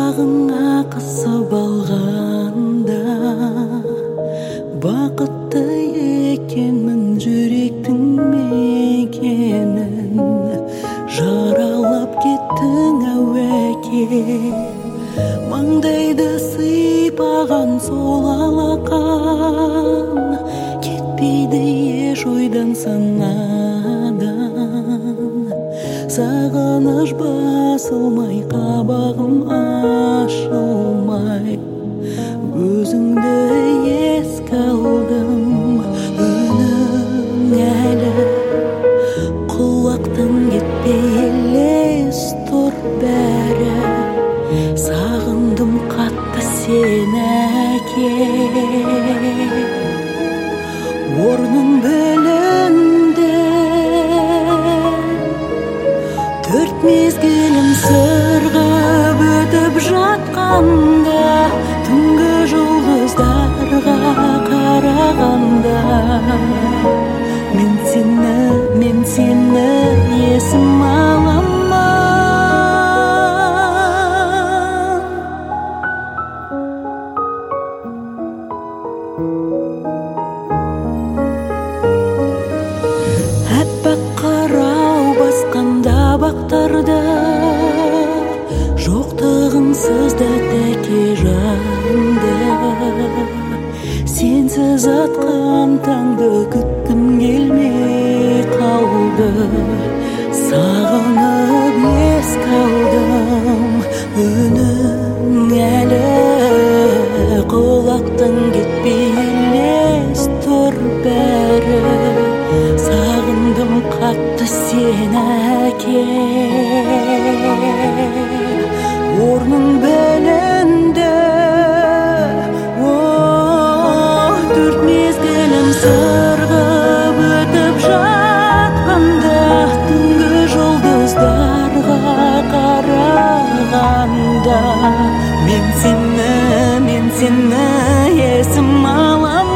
Бағыңа қысып алғанда бақытты екенмін, жүректің мекенін жаралап кеттің әуеке. Маңдайды сыйпаған сол алақан кетпейді еш ойдан санадан. Сағыныш басылмай, қабағым ашылмай, өзіңді еске алдым. Үнің әлі құлақтан кетпей елес тұр бәрі. Сағындым қатты сені әке. Орның бөлінді, төрт мезгілім сырғып өтіп жатқанда, түнгі жұлдыздарға қарағанда, мен сені есім аламын. Әппақ қарау басқанда бақтарда, жоқтығыңсыз да тәкежанды. Сенсіз атқан таңды күткім келмей қалды. Сағынып еске алдым. Үнің әлі құлақтан кетпей елес тұр бәрі. Сағындым қатты сені әке. Орның бөлінді, төрт мезгілім сырғып өтіп жатқанда, түнгі жұлдыздарға қарағанда, мен сені есім аламын.